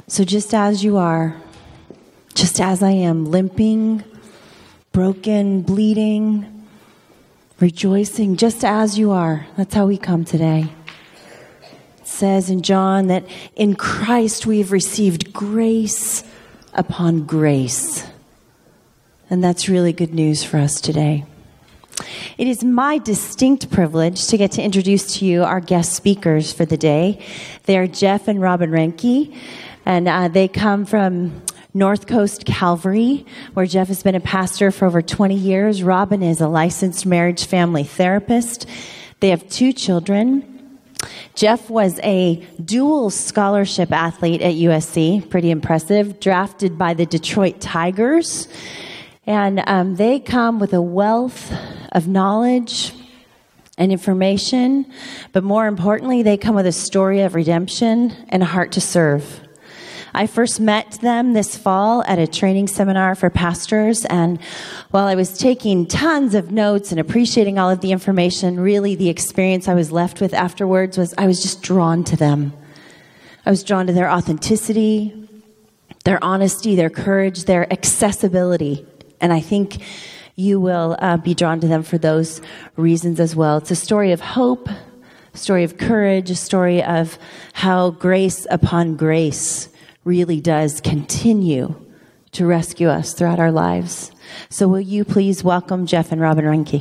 So just as you are, just as I am, limping, broken, bleeding, rejoicing, just as you are, that's how we come today. It says in John that in Christ we have received grace upon grace. And that's really good news for us today. It is my distinct privilege to get to introduce to you our guest speakers for the day. They are Jeff and Robin Reinke, and they come from North Coast Calvary, where Jeff has been a pastor for over 20 years. Robin is a licensed marriage family therapist. They have 2 children. Jeff was a dual scholarship athlete at USC, pretty impressive, drafted by the Detroit Tigers. And they come with a wealth of knowledge and information, but more importantly, they come with a story of redemption and a heart to serve. I first met them this fall at a training seminar for pastors, and while I was taking tons of notes and appreciating all of the information, really the experience I was left with afterwards was I was just drawn to them. I was drawn to their authenticity, their honesty, their courage, their accessibility. And I think you will be drawn to them for those reasons as well. It's a story of hope, a story of courage, a story of how grace upon grace really does continue to rescue us throughout our lives. So will you please welcome Jeff and Robin Reinke.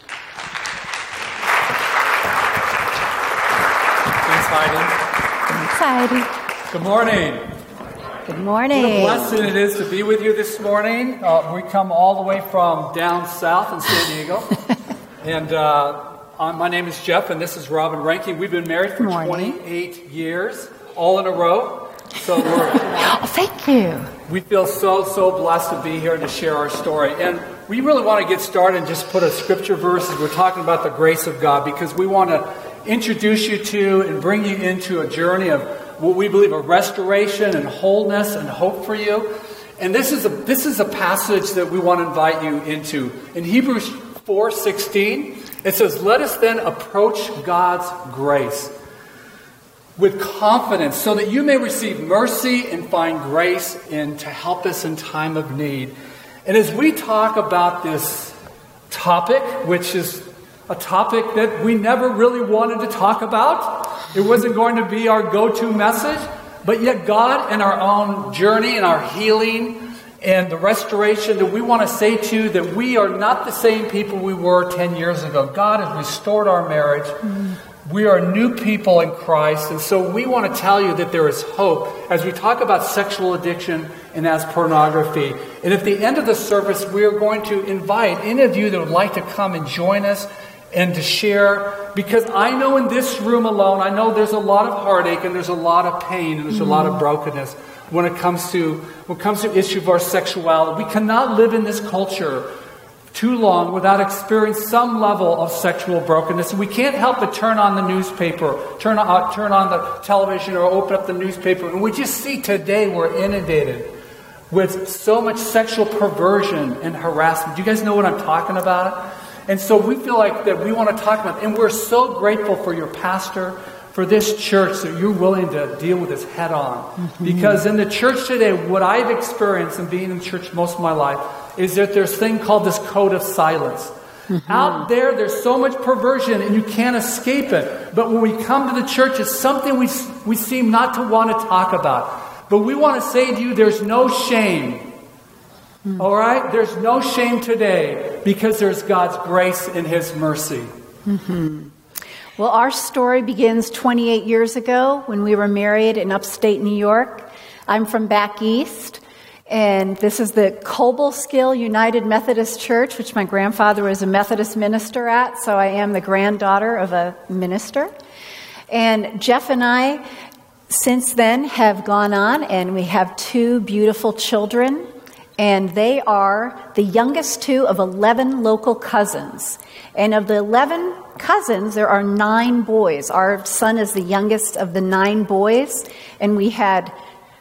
Thanks, Heidi. Thanks, Heidi. Good morning. Good morning. What a blessing it is to be with you this morning. We come all the way from down south in San Diego. And my name is Jeff, and this is Robin Reinke. We've been married for 28 years, all in a row. So oh, thank you. We feel so blessed to be here and to share our story. And we really want to get started and just put a scripture verse as we're talking about the grace of God, because we want to introduce you to and bring you into a journey of what we believe of restoration and wholeness and hope for you. And this is a passage that we want to invite you into. In Hebrews 4:16, it says, "Let us then approach God's grace with confidence, so that you may receive mercy and find grace and to help us in time of need." And as we talk about this topic, which is a topic that we never really wanted to talk about, it wasn't going to be our go-to message, but yet God, in our own journey and our healing and the restoration, that we want to say to you that we are not the same people we were 10 years ago. God has restored our marriage. We are new people in Christ, and so we want to tell you that there is hope as we talk about sexual addiction and as pornography. And at the end of the service, we are going to invite any of you that would like to come and join us and to share, because I know in this room alone, I know there's a lot of heartache and there's a lot of pain and there's a lot of brokenness when it comes to issue of our sexuality. We cannot live in this culture too long without experiencing some level of sexual brokenness. And we can't help but turn on the newspaper, turn on the television, or open up the newspaper, and we just see today we're inundated with so much sexual perversion and harassment. Do you guys know what I'm talking about? And so we feel like that we want to talk about it. And we're so grateful for your pastor, for this church, that you're willing to deal with this head on. Mm-hmm. Because in the church today, what I've experienced in being in church most of my life is that there's a thing called this code of silence. Mm-hmm. Out there's so much perversion and you can't escape it. But when we come to the church, it's something we seem not to want to talk about. But we want to say to you, there's no shame. All right? There's no shame today, because there's God's grace and His mercy. Mm-hmm. Well, our story begins 28 years ago when we were married in upstate New York. I'm from back east, and this is the Cobleskill United Methodist Church, which my grandfather was a Methodist minister at, so I am the granddaughter of a minister. And Jeff and I, since then, have gone on, and we have 2 beautiful children. And they are the youngest 2 of 11 local cousins. And of the 11 cousins, there are 9 boys. Our son is the youngest of the 9 boys. And we had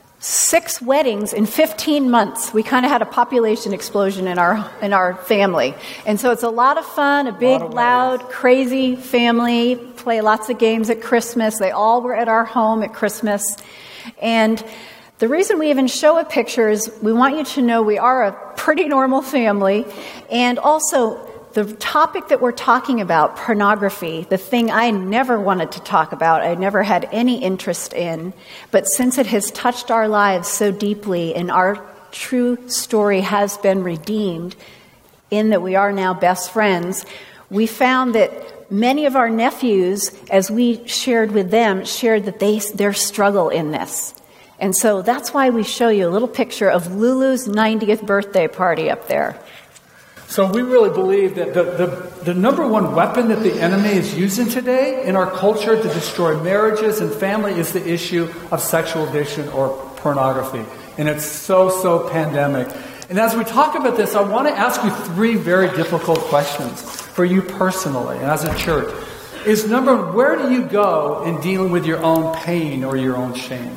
6 weddings in 15 months. We kind of had a population explosion in our family. And so it's a lot of fun, a big, loud, crazy family, play lots of games at Christmas. They all were at our home at Christmas. And The reason we even show a picture is we want you to know we are a pretty normal family, and also the topic that we're talking about, pornography, the thing I never wanted to talk about, I never had any interest in, but since it has touched our lives so deeply and our true story has been redeemed in that we are now best friends, we found that many of our nephews, as we shared with them, shared that their struggle in this. And so that's why we show you a little picture of Lulu's 90th birthday party up there. So we really believe that the number one weapon that the enemy is using today in our culture to destroy marriages and family is the issue of sexual addiction or pornography. And it's so pandemic. And as we talk about this, I want to ask you 3 very difficult questions for you personally and as a church. Is number one, where do you go in dealing with your own pain or your own shame?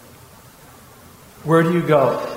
Where do you go?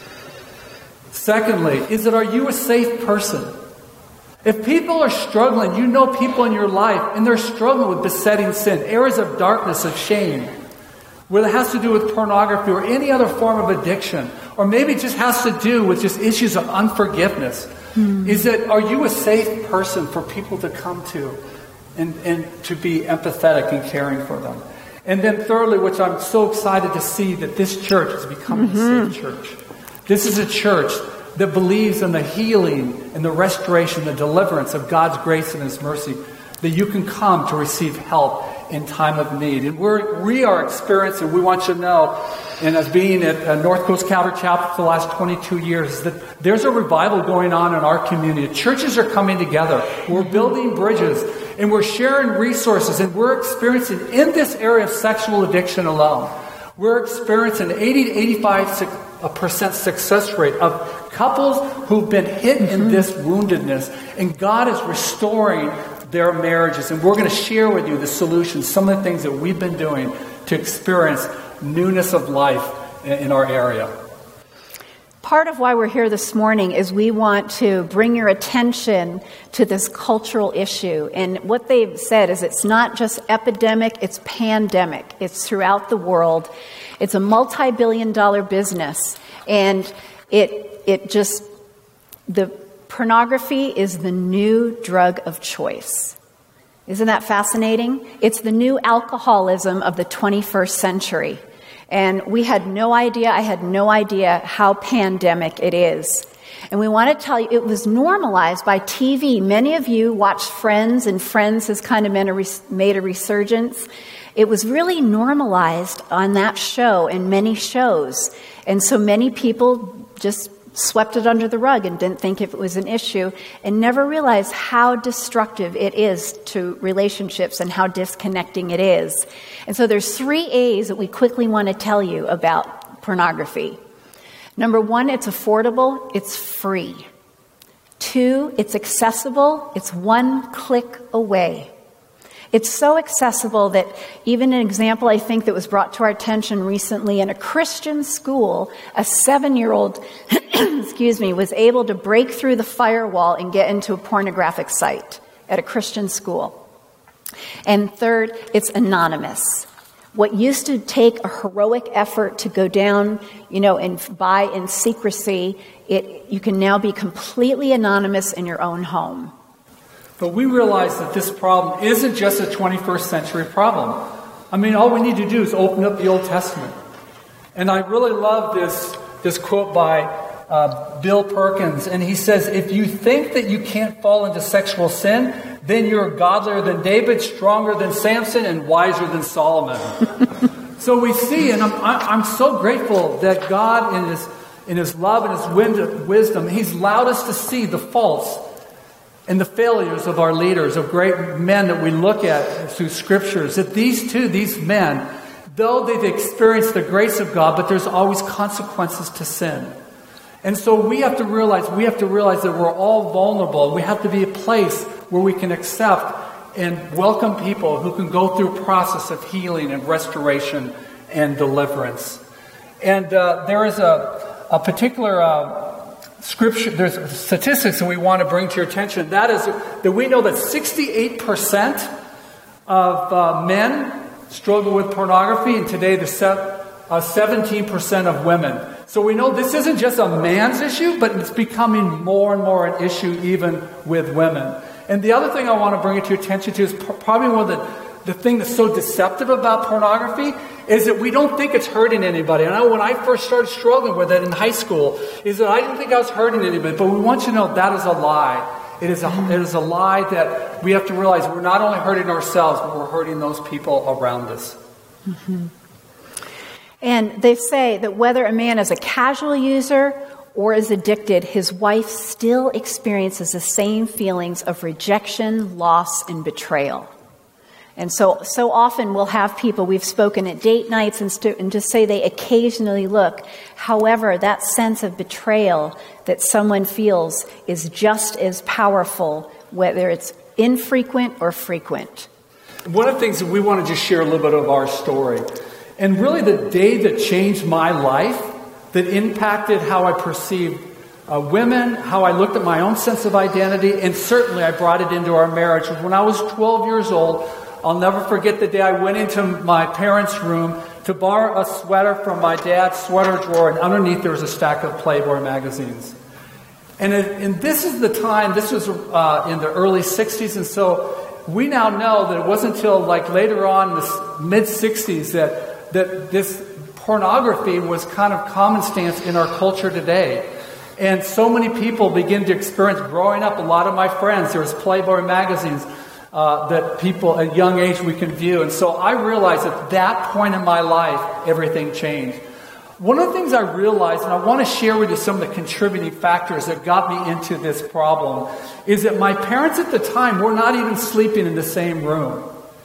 Secondly, are you a safe person? If people are struggling, you know people in your life, and they're struggling with besetting sin, areas of darkness, of shame, whether it has to do with pornography or any other form of addiction, or maybe it just has to do with just issues of unforgiveness. Are you a safe person for people to come to and to be empathetic and caring for them? And then thirdly, which I'm so excited to see, that this church is becoming a safe church. This is a church that believes in the healing and the restoration, the deliverance of God's grace and His mercy, that you can come to receive help in time of need. And we are experiencing, we want you to know, and as being at North Coast Calvary Chapel for the last 22 years, that there's a revival going on in our community. Churches are coming together. We're building bridges, and we're sharing resources, and we're experiencing, in this area of sexual addiction alone, we're experiencing 80 to 85% success rate of couples who've been hit in this woundedness, and God is restoring their marriages. And we're going to share with you the solutions, some of the things that we've been doing to experience newness of life in our area. Part of why we're here this morning is we want to bring your attention to this cultural issue. And what they've said is it's not just epidemic, it's pandemic. It's throughout the world. It's a multi-billion-dollar business. And the pornography is the new drug of choice. Isn't that fascinating? It's the new alcoholism of the 21st century. And we had no idea, I had no idea how pandemic it is. And we want to tell you, it was normalized by TV. Many of you watched Friends, and Friends has kind of made a resurgence. It was really normalized on that show and many shows. And so many people just swept it under the rug and didn't think if it was an issue and never realized how destructive it is to relationships and how disconnecting it is. And so there's 3 A's that we quickly want to tell you about pornography. Number 1, it's affordable, it's free. 2, it's accessible, it's 1 click away. It's so accessible that even an example I think that was brought to our attention recently in a Christian school, a 7-year-old, was able to break through the firewall and get into a pornographic site at a Christian school. And third, it's anonymous. What used to take a heroic effort to go down, and buy in secrecy, you can now be completely anonymous in your own home. But we realize that this problem isn't just a 21st century problem. I mean, all we need to do is open up the Old Testament. And I really love this quote by Bill Perkins. And he says, if you think that you can't fall into sexual sin, then you're godlier than David, stronger than Samson, and wiser than Solomon. So we see, and I'm so grateful that God in His love and His wisdom, He's allowed us to see the faults and the failures of our leaders, of great men that we look at through scriptures, that these men, though they've experienced the grace of God, but there's always consequences to sin. And so we have to realize that we're all vulnerable. We have to be a place where we can accept and welcome people who can go through a process of healing and restoration and deliverance. And there is a particular scripture, there's statistics that we want to bring to your attention. That is that we know that 68% of men struggle with pornography, and today the 17% of women. So we know this isn't just a man's issue, but it's becoming more and more an issue even with women. And the other thing I want to bring it to your attention to is probably one of the thing that's so deceptive about pornography is that we don't think it's hurting anybody. And when I first started struggling with it in high school, is that I didn't think I was hurting anybody. But we want you to know that is a lie. It is a lie that we have to realize we're not only hurting ourselves, but we're hurting those people around us. Mm-hmm. And they say that whether a man is a casual user or is addicted, his wife still experiences the same feelings of rejection, loss, and betrayal. And so often we'll have people, we've spoken at date nights and just say they occasionally look. However, that sense of betrayal that someone feels is just as powerful, whether it's infrequent or frequent. One of the things that we want to just share a little bit of our story, and really the day that changed my life, that impacted how I perceived women, how I looked at my own sense of identity, and certainly I brought it into our marriage. When I was 12 years old, I'll never forget the day I went into my parents' room to borrow a sweater from my dad's sweater drawer, and underneath there was a stack of Playboy magazines. And this is the time, this was in the early 60s, and so we now know that it wasn't until like later on in the mid-60s that this pornography was kind of common stance in our culture today. And so many people begin to experience, growing up, a lot of my friends, there was Playboy magazines that people at a young age we can view. And so I realized at that point in my life, everything changed. One of the things I realized, and I want to share with you some of the contributing factors that got me into this problem, is that my parents at the time were not even sleeping in the same room.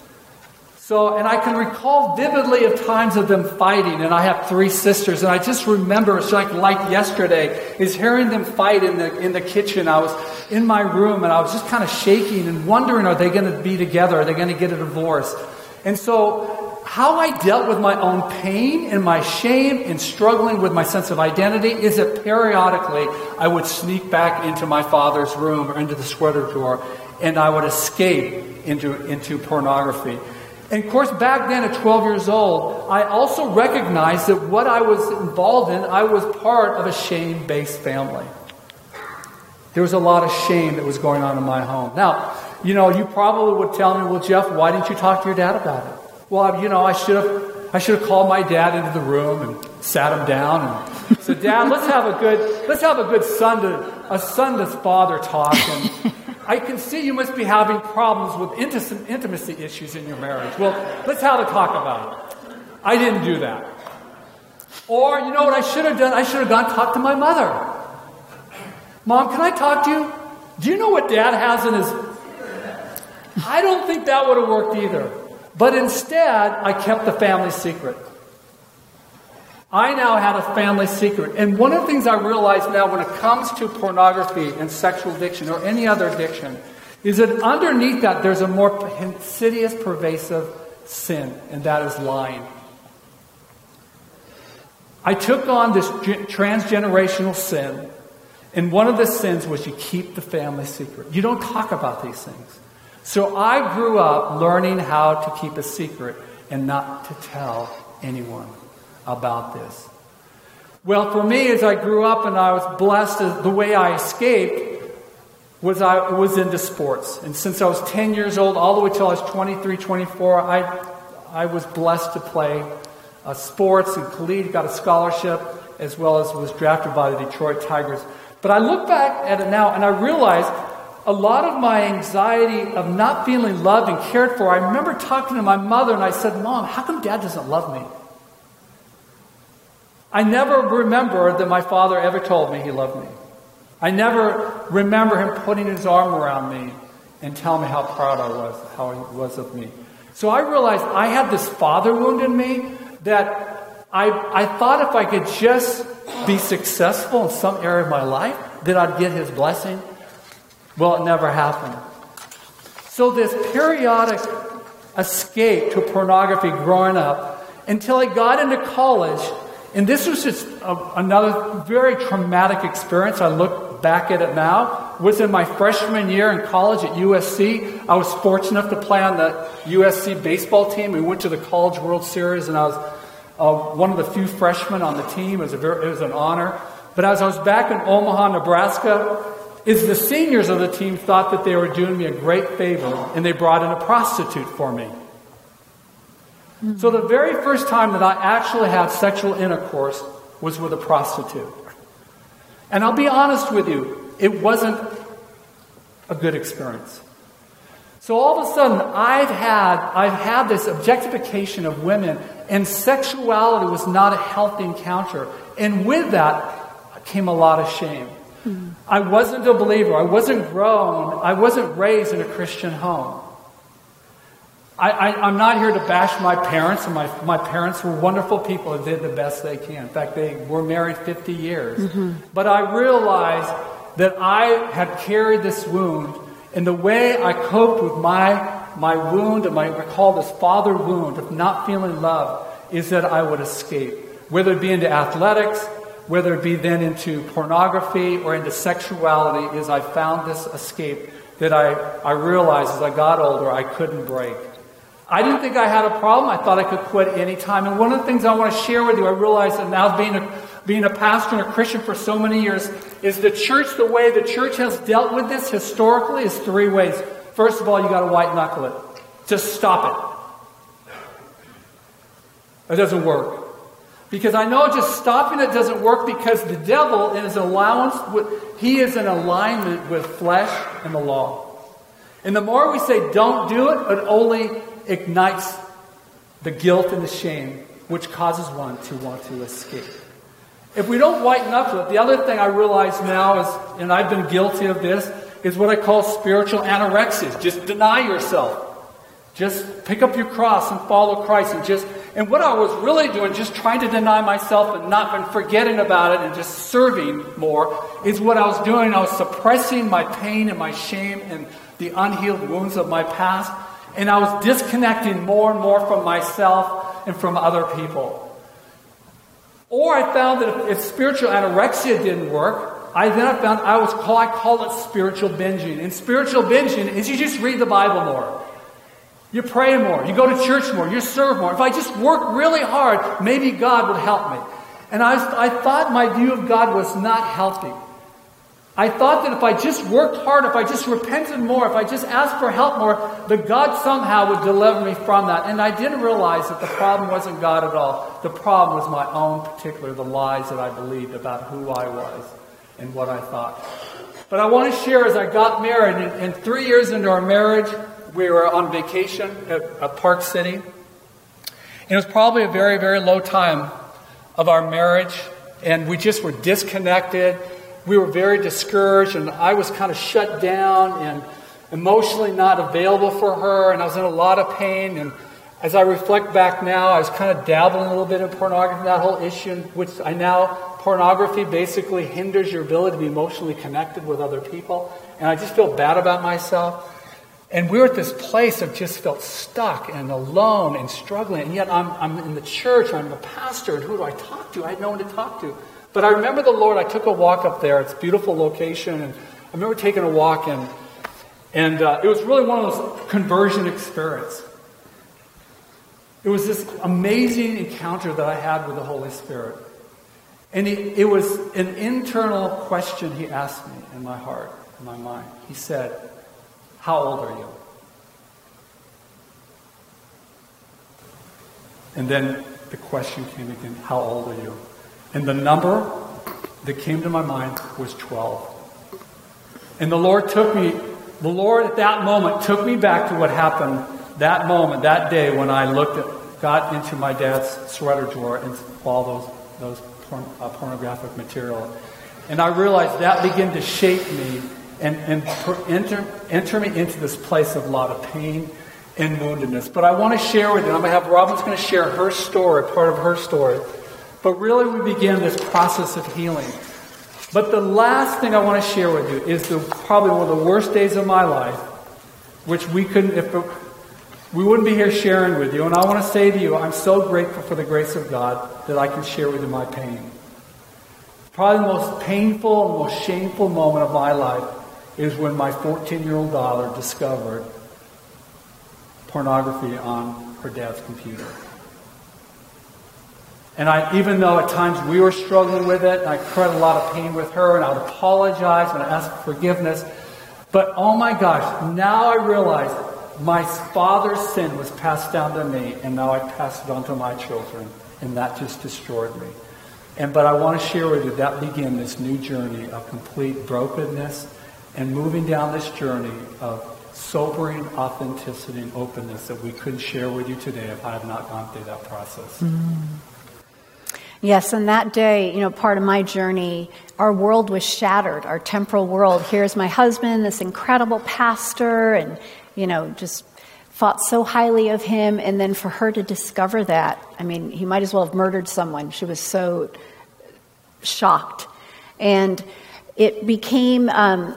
So, and I can recall vividly of times of them fighting, and I have 3 sisters, and I just remember, it's like yesterday, is hearing them fight in the kitchen. I was in my room, and I was just kind of shaking and wondering, are they going to be together? Are they going to get a divorce? And so, how I dealt with my own pain and my shame and struggling with my sense of identity is that periodically I would sneak back into my father's room or into the sweater drawer, and I would escape into pornography. And of course, back then at 12 years old, I also recognized that what I was involved in, I was part of a shame-based family. There was a lot of shame that was going on in my home. Now, you probably would tell me, well, Jeff, why didn't you talk to your dad about it? Well, I should have called my dad into the room and sat him down and said, Dad, let's have a good son to father talk. And I can see you must be having problems with intimacy issues in your marriage. Well, let's have a talk about it. I didn't do that. Or, you know what I should have done? I should have gone talk to my mother. Mom, can I talk to you? Do you know what Dad has in his... I don't think that would have worked either. But instead, I kept the family secret. I now had a family secret. And one of the things I realize now when it comes to pornography and sexual addiction or any other addiction is that underneath that there's a more insidious, pervasive sin, and that is lying. I took on this transgenerational sin, and one of the sins was you keep the family secret. You don't talk about these things. So I grew up learning how to keep a secret and not to tell anyone about this. Well, for me, as I grew up and I was blessed, the way I escaped was I was into sports. And since I was 10 years old, all the way till I was 23, 24, I was blessed to play sports and collegiate, got a scholarship, as well as was drafted by the Detroit Tigers. But I look back at it now and I realized a lot of my anxiety of not feeling loved and cared for, I remember talking to my mother and I said, Mom, how come Dad doesn't love me? I never remember that my father ever told me he loved me. I never remember him putting his arm around me and telling me how proud I was, how he was of me. So I realized I had this father wound in me that I thought if I could just be successful in some area of my life, that I'd get his blessing. Well, it never happened. So this periodic escape to pornography growing up until I got into college, and this was just another very traumatic experience. I look back at it now. Was in my freshman year in college at USC. I was fortunate enough to play on the USC baseball team. We went to the College World Series, and I one of the few freshmen on the team. It was an honor. But as I was back in Omaha, Nebraska, the seniors of the team thought that they were doing me a great favor, and they brought in a prostitute for me. So the very first time that I actually had sexual intercourse was with a prostitute. And I'll be honest with you, it wasn't a good experience. So all of a sudden, I've had this objectification of women, and sexuality was not a healthy encounter. And with that came a lot of shame. I wasn't a believer. I wasn't grown. I wasn't raised in a Christian home. I'm not here to bash my parents, and my parents were wonderful people and did the best they can. In fact, they were married 50 years. But I realized that I had carried this wound, and the way I coped with my wound, and I call this father wound of not feeling loved, is that I would escape. Whether it be into athletics, whether it be then into pornography or into sexuality, is I found this escape that I realized as I got older I couldn't break. I didn't think I had a problem. I thought I could quit any time. And one of the things I want to share with you, I realize that now being a pastor and a Christian for so many years, is the way the church has dealt with this historically is 3 ways. First of all, you got to white knuckle it. Just stop it. It doesn't work. Because I know just stopping it doesn't work, because the devil in his he is in alignment with flesh and the law. And the more we say don't do it, it only ignites the guilt and the shame, which causes one to want to escape. If we don't white knuckle it, the other thing I realize now is, and I've been guilty of this, is what I call spiritual anorexia. Just deny yourself. Just pick up your cross and follow Christ. And what I was really doing, just trying to deny myself and forgetting about it and just serving more, is what I was doing. I was suppressing my pain and my shame and the unhealed wounds of my past. And I was disconnecting more and more from myself and from other people. Or I found that if spiritual anorexia didn't work, I call it spiritual binging. And spiritual binging is you just read the Bible more. You pray more. You go to church more. You serve more. If I just work really hard, maybe God would help me. And I thought my view of God was not healthy. I thought that if I just worked hard, if I just repented more, if I just asked for help more, that God somehow would deliver me from that. And I didn't realize that the problem wasn't God at all. The problem was my own the lies that I believed about who I was and what I thought. But I want to share, as I got married, and 3 years into our marriage, we were on vacation at Park City. And it was probably a very, very low time of our marriage, and we just were disconnected. We were very discouraged, and I was kind of shut down and emotionally not available for her, and I was in a lot of pain. And as I reflect back now, I was kind of dabbling a little bit in pornography, that whole issue, pornography basically hinders your ability to be emotionally connected with other people. And I just feel bad about myself. And we were at this place of just felt stuck and alone and struggling. And yet I'm in the church, I'm a pastor, and who do I talk to? I had no one to talk to. But I remember the Lord, I took a walk up there. It's a beautiful location. And I remember taking a walk, and it was really one of those conversion experiences. It was this amazing encounter that I had with the Holy Spirit. And it was an internal question He asked me in my heart, in my mind. He said, "How old are you?" And then the question came again, "How old are you?" And the number that came to my mind was 12. And the Lord at that moment took me back to what happened that moment, that day, when I got into my dad's sweater drawer and all those pornographic material. And I realized that began to shape me and enter me into this place of a lot of pain and woundedness. But I want to share with you, I'm going to have Robin's going to share her story, part of her story. But really we began this process of healing. But the last thing I want to share with you is probably one of the worst days of my life, which we wouldn't be here sharing with you. And I want to say to you, I'm so grateful for the grace of God that I can share with you my pain. Probably the most painful and most shameful moment of my life is when my 14-year-old daughter discovered pornography on her dad's computer. And even though at times we were struggling with it, and I cried a lot of pain with her, and I would apologize and I asked for forgiveness. But oh my gosh, now I realize my father's sin was passed down to me, and now I pass it on to my children, and that just destroyed me. But I want to share with you that began this new journey of complete brokenness and moving down this journey of sobering authenticity and openness that we couldn't share with you today if I had not gone through that process. Yes, and that day, part of my journey, our world was shattered, our temporal world. Here's my husband, this incredible pastor, and, just thought so highly of him. And then for her to discover that, he might as well have murdered someone. She was so shocked. And it became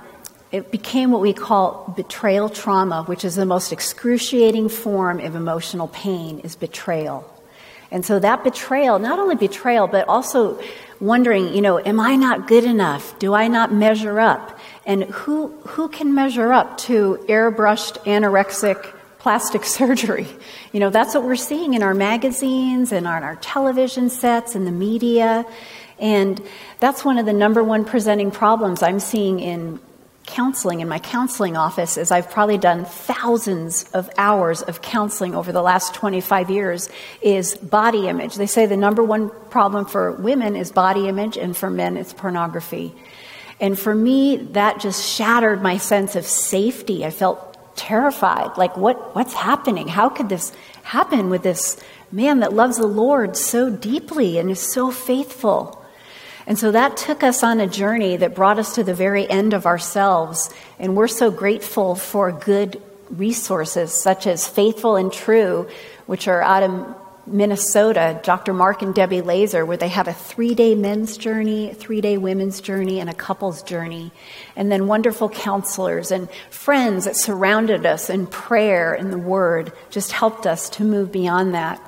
what we call betrayal trauma, which is the most excruciating form of emotional pain, is betrayal. And so that betrayal, not only betrayal, but also wondering, am I not good enough? Do I not measure up? And who can measure up to airbrushed anorexic plastic surgery? That's what we're seeing in our magazines and on our television sets and the media. And that's one of the number one presenting problems I'm seeing in counseling, in my counseling office, is I've probably done thousands of hours of counseling over the last 25 years, is body image. They say the number one problem for women is body image, and for men it's pornography. And for me, that just shattered my sense of safety. I felt terrified. Like, what's happening? How could this happen with this man that loves the Lord so deeply and is so faithful? And so that took us on a journey that brought us to the very end of ourselves. And we're so grateful for good resources such as Faithful and True, which are out of Minnesota, Dr. Mark and Debbie Laser, where they have a 3-day men's journey, a 3-day women's journey, and a couple's journey. And then wonderful counselors and friends that surrounded us, and prayer and the Word just helped us to move beyond that.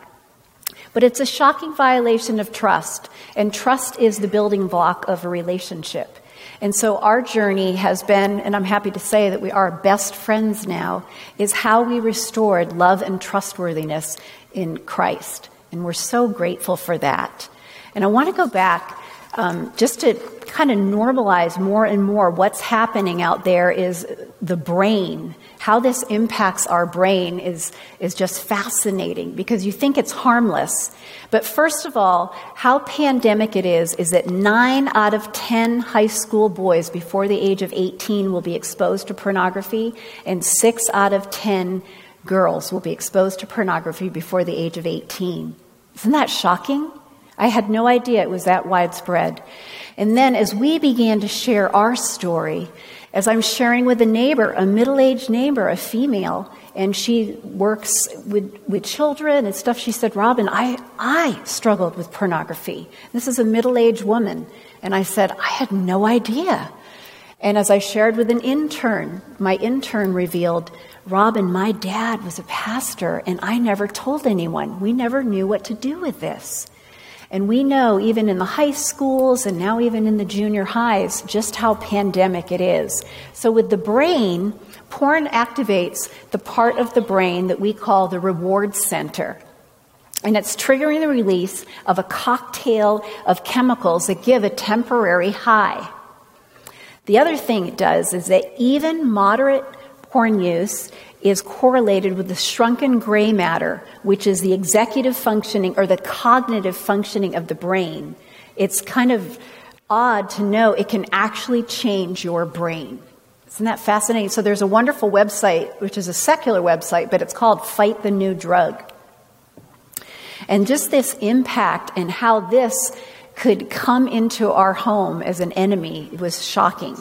But it's a shocking violation of trust, and trust is the building block of a relationship. And so our journey has been, and I'm happy to say that we are best friends now, is how we restored love and trustworthiness in Christ. And we're so grateful for that. And I want to go back just to kind of normalize more and more what's happening out there is the brain. How this impacts our brain is just fascinating, because you think it's harmless. But first of all, how pandemic it is that 9 out of 10 high school boys before the age of 18 will be exposed to pornography, and 6 out of 10 girls will be exposed to pornography before the age of 18. Isn't that shocking? I had no idea it was that widespread. And then as we began to share our story, as I'm sharing with a neighbor, a middle-aged neighbor, a female, and she works with children and stuff, she said, Robin, I struggled with pornography. This is a middle-aged woman. And I said, I had no idea. And as I shared with an intern, my intern revealed, Robin, my dad was a pastor, and I never told anyone. We never knew what to do with this. And we know, even in the high schools and now even in the junior highs, just how pandemic it is. So with the brain, porn activates the part of the brain that we call the reward center. And it's triggering the release of a cocktail of chemicals that give a temporary high. The other thing it does is that even moderate porn use is correlated with the shrunken gray matter, which is the executive functioning or the cognitive functioning of the brain. It's kind of odd to know it can actually change your brain. Isn't that fascinating? So there's a wonderful website, which is a secular website, but it's called Fight the New Drug. And just this impact and how this could come into our home as an enemy was shocking.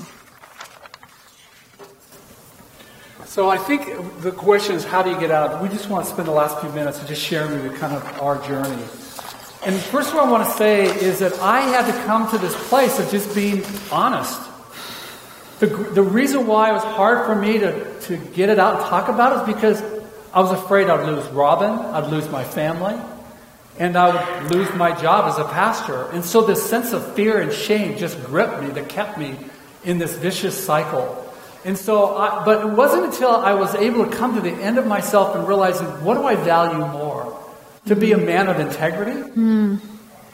So I think the question is, how do you get out of it? We just want to spend the last few minutes just sharing with you kind of our journey. And first of all, I want to say is that I had to come to this place of just being honest. The reason why it was hard for me to get it out and talk about it is because I was afraid I'd lose Robin, I'd lose my family, and I would lose my job as a pastor. And so this sense of fear and shame just gripped me, that kept me in this vicious cycle. And so, but it wasn't until I was able to come to the end of myself and realizing, what do I value more? To be a man of integrity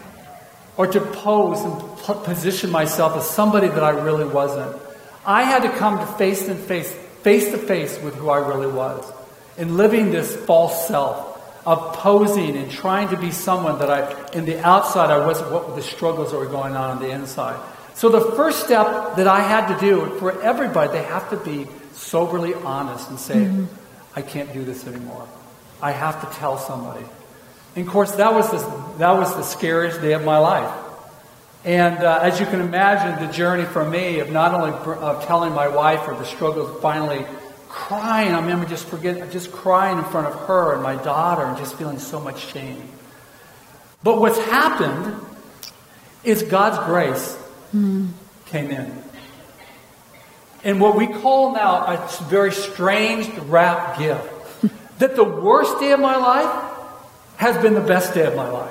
or to pose and position myself as somebody that I really wasn't. I had to come to face to face with who I really was, and living this false self of posing and trying to be someone that in the outside I wasn't. What were the struggles that were going on the inside? So the first step that I had to do, for everybody, they have to be soberly honest and say, I can't do this anymore. I have to tell somebody. And of course, that was the scariest day of my life. And as you can imagine, the journey for me of not only telling my wife or the struggle of finally crying, I remember just crying in front of her and my daughter and just feeling so much shame. But what's happened is God's grace came in. And what we call now a very strange rap gift. That the worst day of my life has been the best day of my life.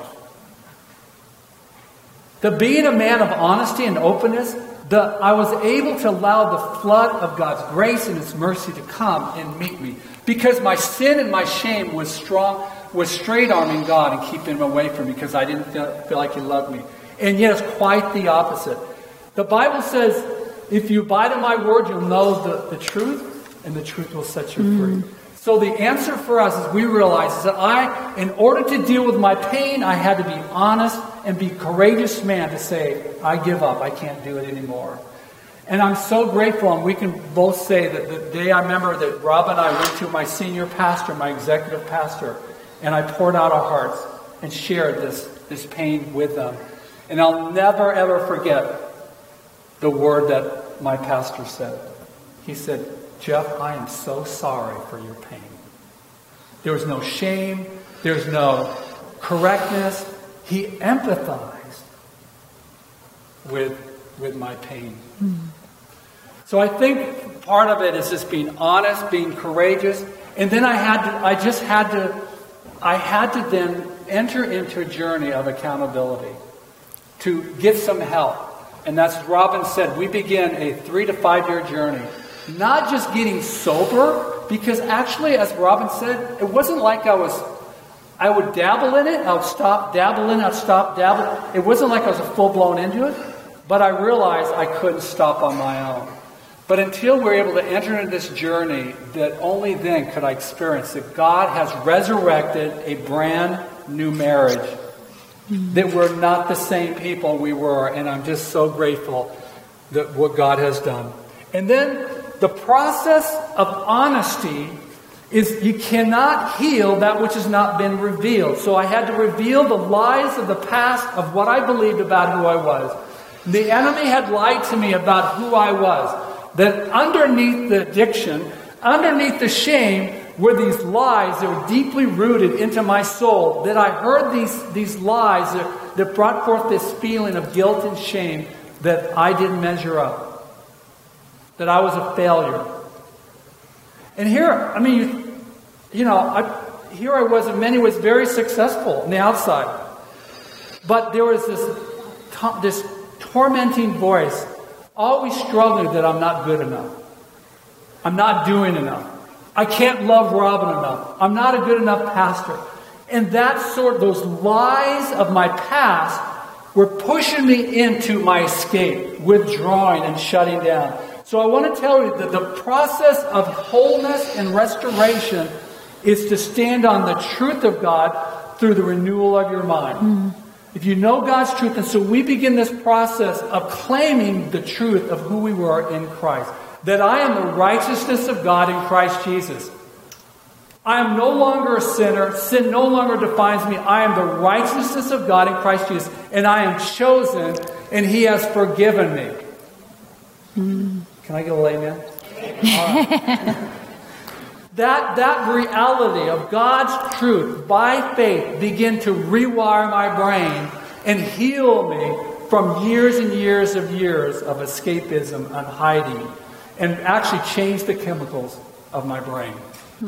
That being a man of honesty and openness, I was able to allow the flood of God's grace and His mercy to come and meet me. Because my sin and my shame was straight-arming God and keeping Him away from me because I didn't feel like He loved me. And yet it's quite the opposite. The Bible says, if you abide in my word, you'll know the truth, and the truth will set you free. So the answer for us is we realize is that in order to deal with my pain, I had to be honest and be a courageous man to say, I give up, I can't do it anymore. And I'm so grateful, and we can both say that the day I remember that Rob and I went to my senior pastor, my executive pastor, and I poured out our hearts and shared this pain with them. And I'll never, ever forget the word that my pastor said. He said, Jeff, I am so sorry for your pain. There was no shame. There's no correctness. He empathized with my pain. So I think part of it is just being honest, being courageous. And then I had to then enter into a journey of accountability to get some help. And that's, Robin said, we begin a 3 to 5 year journey. Not just getting sober, because actually, as Robin said, it wasn't like I would dabble in it, I would stop, dabble in it, I'd stop, dabble. It wasn't like I was full-blown into it, but I realized I couldn't stop on my own. But until we're able to enter into this journey, that only then could I experience that God has resurrected a brand new marriage. That we're not the same people we were, and I'm just so grateful that what God has done. And then the process of honesty is you cannot heal that which has not been revealed. So I had to reveal the lies of the past of what I believed about who I was. The enemy had lied to me about who I was. That underneath the addiction, underneath the shame, were these lies that were deeply rooted into my soul. That I heard these lies that brought forth this feeling of guilt and shame that I didn't measure up. That I was a failure. And here, I mean, here I was in many ways very successful on the outside. But there was this tormenting voice always struggling that I'm not good enough. I'm not doing enough. I can't love Robin enough. I'm not a good enough pastor. And those lies of my past were pushing me into my escape, withdrawing and shutting down. So I want to tell you that the process of wholeness and restoration is to stand on the truth of God through the renewal of your mind. If you know God's truth, and so we begin this process of claiming the truth of who we were in Christ. That I am the righteousness of God in Christ Jesus. I am no longer a sinner. Sin no longer defines me. I am the righteousness of God in Christ Jesus. And I am chosen, and He has forgiven me. Can I get a little amen? All right. That reality of God's truth by faith begin to rewire my brain and heal me from years and years of escapism and hiding, and actually change the chemicals of my brain.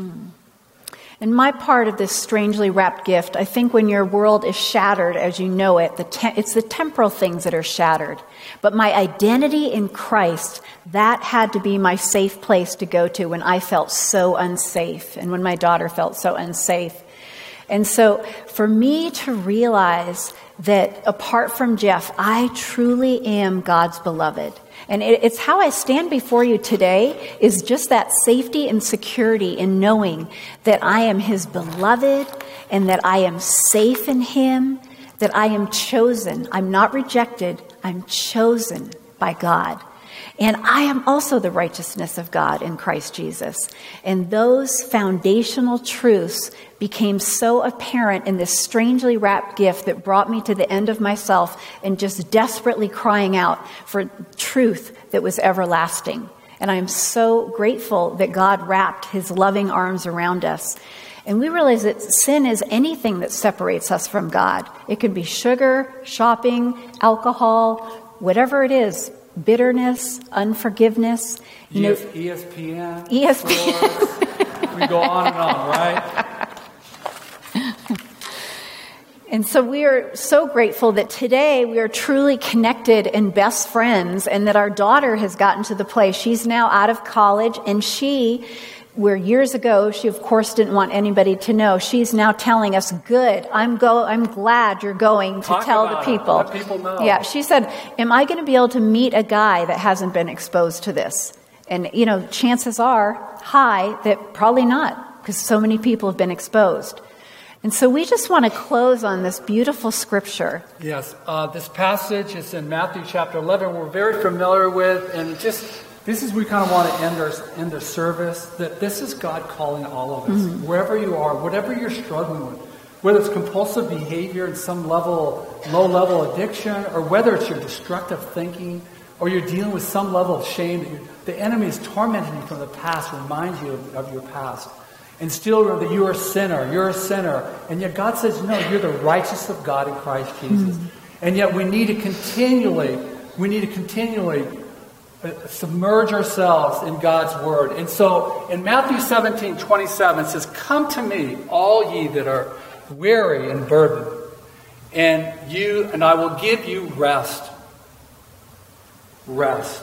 And my part of this strangely wrapped gift, I think when your world is shattered as you know it, it's the temporal things that are shattered. But my identity in Christ, that had to be my safe place to go to when I felt so unsafe and when my daughter felt so unsafe. And so for me to realize that apart from Jeff, I truly am God's beloved. And it's how I stand before you today, is just that safety and security in knowing that I am his beloved and that I am safe in him, that I am chosen. I'm not rejected. I'm chosen by God. And I am also the righteousness of God in Christ Jesus. And those foundational truths became so apparent in this strangely wrapped gift that brought me to the end of myself and just desperately crying out for truth that was everlasting. And I am so grateful that God wrapped his loving arms around us. And we realize that sin is anything that separates us from God. It could be sugar, shopping, alcohol, whatever it is. Bitterness, unforgiveness. ESPN. ESPN. We go on and on, right? And so we are so grateful that today we are truly connected and best friends, and that our daughter has gotten to the place. She's now out of college, and where years ago she of course didn't want anybody to know, she's now telling us, good, I'm glad you're going to tell the people. Let people know. Yeah, she said, am I going to be able to meet a guy that hasn't been exposed to this? And chances are high that probably not, because so many people have been exposed. And so we just want to close on this beautiful scripture. Yes, this passage is in Matthew chapter 11. We're very familiar with, and this is we kind of want to end our service, that this is God calling all of us, wherever you are, whatever you're struggling with, whether it's compulsive behavior in some level, low-level addiction, or whether it's your destructive thinking, or you're dealing with some level of shame that the enemy is tormenting you from the past, reminds you of your past. And still remember that you're a sinner, and yet God says, no, you're the righteousness of God in Christ Jesus. And yet we need to continually submerge ourselves in God's Word. And so in Matthew 17:27 it says, come to me, all ye that are weary and burdened, and I will give you rest. Rest.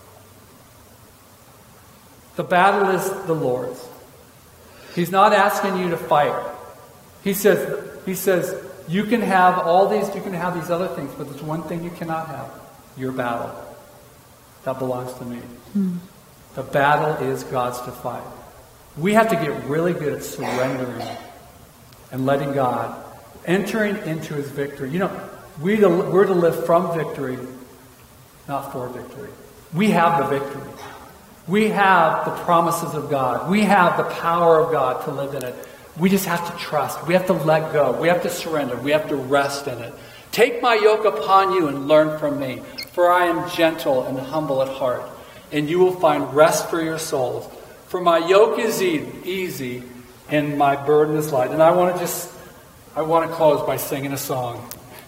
The battle is the Lord's. He's not asking you to fight. He says, you can have all these, you can have these other things, but there's one thing you cannot have: your battle. That belongs to me. The battle is God's to fight. We have to get really good at surrendering and letting God, entering into his victory. We're to live from victory, not for victory. We have the victory. We have the promises of God. We have the power of God to live in it. We just have to trust. We have to let go. We have to surrender. We have to rest in it. Take my yoke upon you and learn from me, for I am gentle and humble at heart, and you will find rest for your souls. For my yoke is easy and my burden is light. And I want to close by singing a song.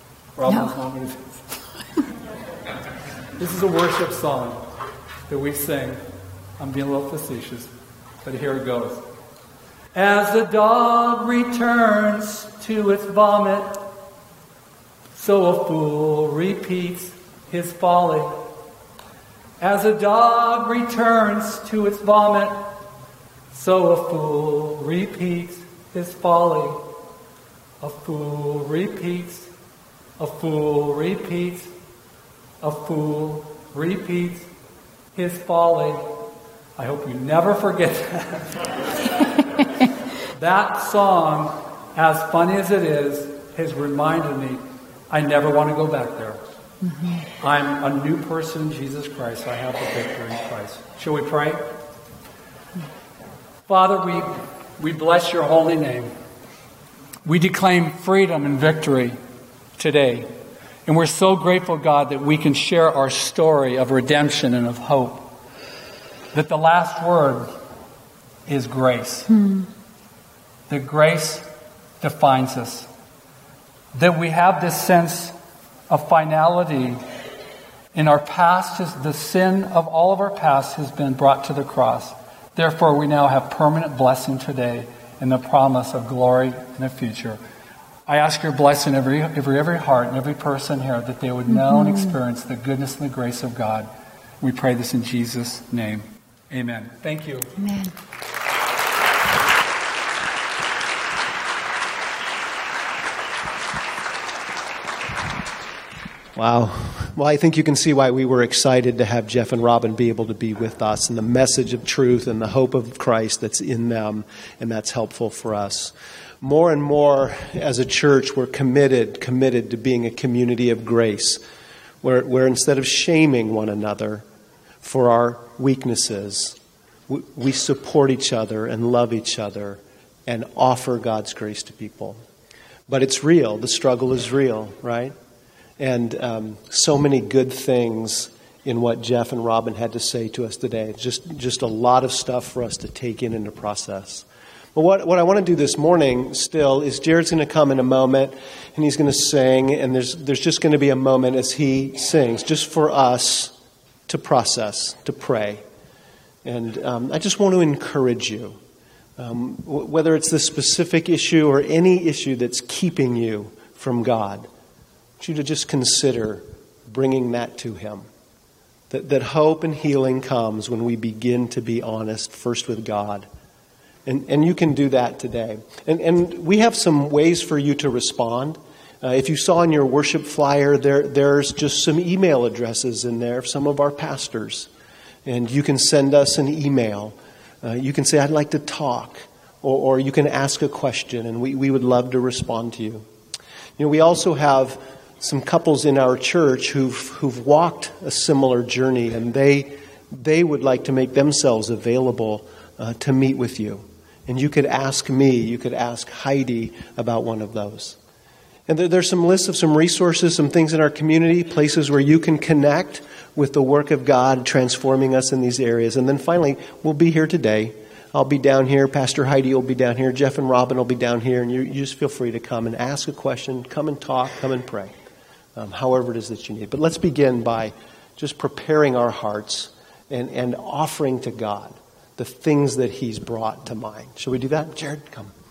This is a worship song that we sing. I'm being a little facetious, but here it goes. As the dog returns to its vomit, so a fool repeats his folly. As a dog returns to its vomit, so a fool repeats his folly. A fool repeats, a fool repeats, a fool repeats his folly. I hope you never forget that. That song, as funny as it is, has reminded me I never want to go back there. I'm a new person in Jesus Christ. I have the victory in Christ. Shall we pray? Father, we bless your holy name. We declaim freedom and victory today. And we're so grateful, God, that we can share our story of redemption and of hope. That the last word is grace. That grace defines us. That we have this sense of finality in our past. The sin of all of our past has been brought to the cross. Therefore, we now have permanent blessing today and the promise of glory in the future. I ask your blessing every heart and every person here, that they would know and experience the goodness and the grace of God. We pray this in Jesus' name. Amen. Thank you. Amen. Wow. Well, I think you can see why we were excited to have Jeff and Robin be able to be with us, and the message of truth and the hope of Christ that's in them, and that's helpful for us. More and more as a church, we're committed to being a community of grace, where instead of shaming one another for our weaknesses, we support each other and love each other and offer God's grace to people. But it's real. The struggle is real, right? And so many good things in what Jeff and Robin had to say to us today. Just a lot of stuff for us to take in and to process. But what I want to do this morning still is Jared's going to come in a moment and he's going to sing, and there's just going to be a moment as he sings just for us to process, to pray. And I just want to encourage you, whether it's this specific issue or any issue that's keeping you from God, I want you to just consider bringing that to Him. That hope and healing comes when we begin to be honest first with God. And you can do that today. And we have some ways for you to respond. If you saw in your worship flyer, there's just some email addresses in there of some of our pastors. And you can send us an email. You can say, I'd like to talk. Or you can ask a question, and we would love to respond to you. You know, we also have some couples in our church who've walked a similar journey, and they would like to make themselves available to meet with you. And you could ask me, you could ask Heidi about one of those. And there's some lists of some resources, some things in our community, places where you can connect with the work of God transforming us in these areas. And then finally, we'll be here today. I'll be down here. Pastor Heidi will be down here. Jeff and Robin will be down here. And you just feel free to come and ask a question, come and talk, come and pray, however it is that you need. But let's begin by just preparing our hearts and offering to God the things that He's brought to mind. Shall we do that? Jared, come.